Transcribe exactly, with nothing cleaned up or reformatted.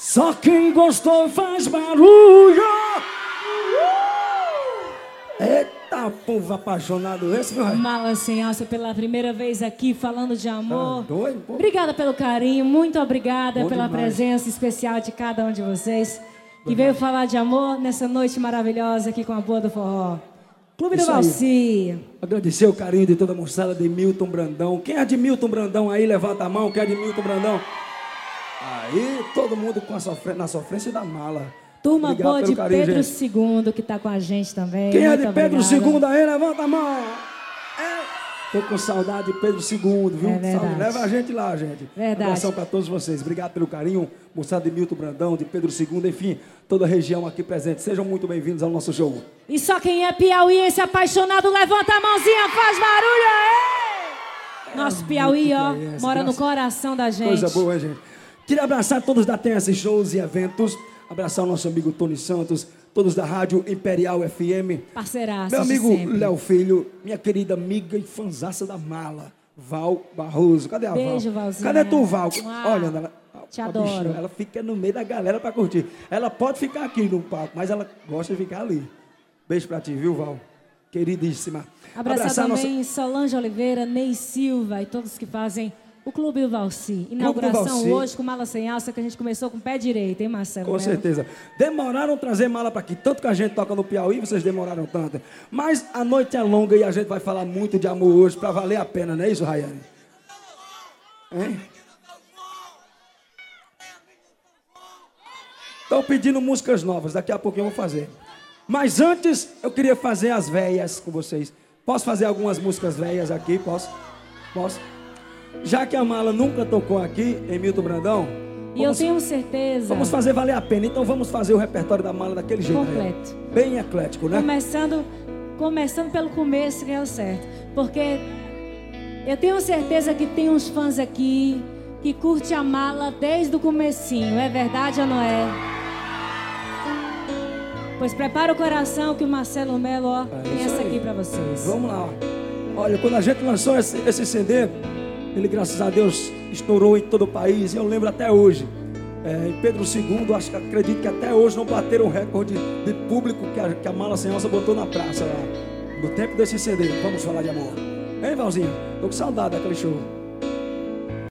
Só quem gostou faz barulho. Eita, povo apaixonado esse, meu rei. Mala Sem Alça, pela primeira vez aqui falando de amor. Tá doido, pô. Obrigada pelo carinho, muito obrigada Bom pela demais. presença especial de cada um de vocês que veio falar de amor nessa noite maravilhosa aqui com a Boa do Forró. Clube do Isso aí. Valci. Agradecer o carinho de toda a moçada de Milton Brandão. Quem é de Milton Brandão aí, levanta a mão. Quem é de Milton Brandão? Aí, todo mundo com a sofrência, na sofrência da mala. Turma Obrigado boa pelo de carinho, Pedro gente. segundo que tá com a gente também. Quem é Muito de Pedro obrigada. segundo aí, levanta a mão. É. Tô com saudade de Pedro segundo, viu? É verdade. Saudade. Leva a gente lá, gente. Verdade. Abração para todos vocês. Obrigado pelo carinho. Moçada de Milton Brandão, de Pedro segundo, enfim, toda a região aqui presente. Sejam muito bem-vindos ao nosso show. E só quem é piauiense apaixonado, levanta a mãozinha, faz barulho aí! Nosso Piauí, muito ó, piauiense, mora no graças- coração da gente. Coisa boa, hein, gente? Queria abraçar todos da Tense Shows e Eventos. Abraçar o nosso amigo Tony Santos, todos da Rádio Imperial F M. Parceiraço Meu de amigo sempre. Léo Filho, minha querida amiga e fanzaça da mala, Val Barroso. Cadê a Beijo, Val? Valzinha. Cadê tu, Val? Mua. Olha, ela, Te a adoro. bichinha, ela fica no meio da galera pra curtir. Ela pode ficar aqui no palco, mas ela gosta de ficar ali. Beijo pra ti, viu, Val? Queridíssima. Abraçar Abraçar também nossa- Solange Oliveira, Ney Silva e todos que fazem o Clube do Valci. Inauguração Valci. hoje com Mala Sem Alça, que a gente começou com o pé direito, hein, Marcelo? Com Melo? certeza. Demoraram trazer mala para aqui. Tanto que a gente toca no Piauí, vocês demoraram tanto. Mas a noite é longa e a gente vai falar muito de amor hoje para valer a pena, não é isso, Rayane? Hein? Estão pedindo músicas novas, daqui a pouquinho eu vou fazer. Mas antes, eu queria fazer as véias com vocês. Posso fazer algumas músicas véias aqui? Posso? Posso? Já que a mala nunca tocou aqui, em Milton Brandão, E eu vamos- tenho certeza, vamos fazer valer a pena, então vamos fazer o repertório da mala daquele jeito. Completo. Né? Bem eclético, né? começando, começando pelo começo, que é o certo. Porque eu tenho certeza que tem uns fãs aqui que curte a mala desde o comecinho. É verdade ou não é? Pois prepara o coração que o Marcelo Melo, ó, É tem isso essa aí. aqui pra vocês. Vamos lá. Ó. Olha, quando a gente lançou esse, esse C D, ele, graças a Deus, estourou em todo o país. E eu lembro até hoje. É, em Pedro segundo, acho que acredito que até hoje não bateram o recorde de público que a, que a Mala Sem Alça botou na praça lá. No tempo desse C D. Vamos falar de amor. Hein, Valzinho? Tô com saudade daquele show.